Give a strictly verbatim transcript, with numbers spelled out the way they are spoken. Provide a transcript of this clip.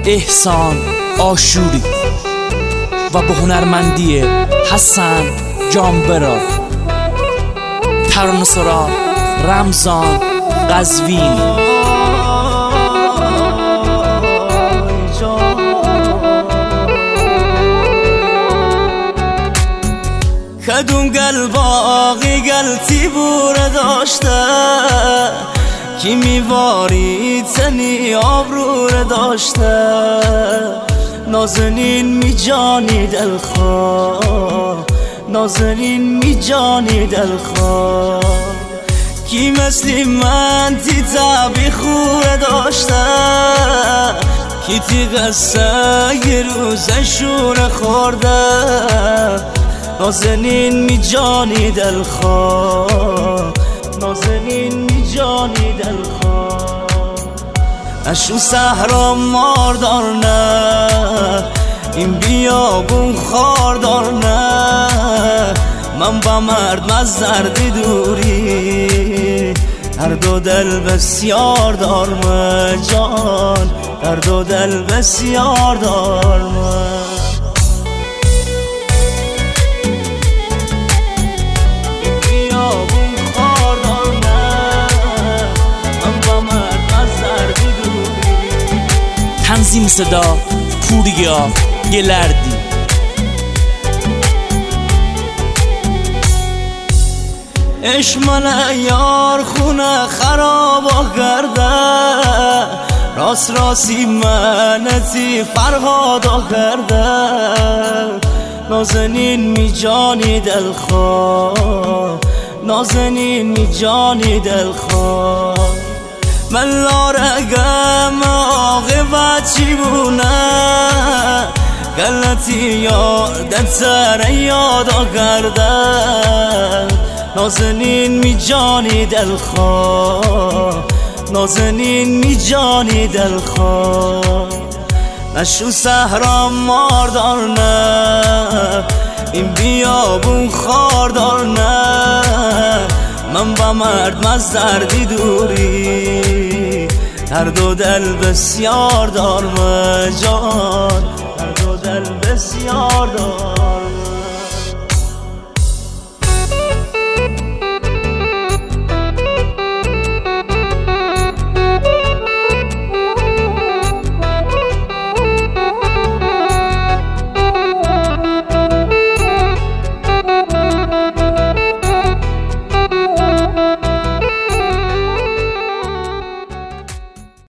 احسان آشوری و به هنرمندی حسن جانبرا، ترانه‌سرا رمضان قزوینی. کدوم گل باقی گل تیبوره داشته کی میواری تنی آبروره داشته نازنین می جانی دلخواه نازنین می جانی دلخواه کی مثلی من تی تبی خوره داشته کی تی قصه یه روز شوره خورده نازنین می جانی دلخواه نازنین می جانی دلخواه اشو صحرا ماردار نه این بیابون خاردار نه من با مرد از زردی دوری درد و دل بسیار دارم جان درد و دل بسیار دارم تنظیم صدا پوریا گلردی. عشق من یار خونه خرابا کرده راست راستی منتی فرهادا کرده نازنین می جانی دلخواه نازنین می جانی دلخواه من لارگم عاقبت چی بونه گلتی یادت سر یادا کرده نازنین می جانی دلخواه نازنین می جانی دلخواه نشو صحرا ماردار نه این بیابون خاردار نه من با مرد از دردی دوری درد و دل بسیار دارم جان درد و دل بسیار دارم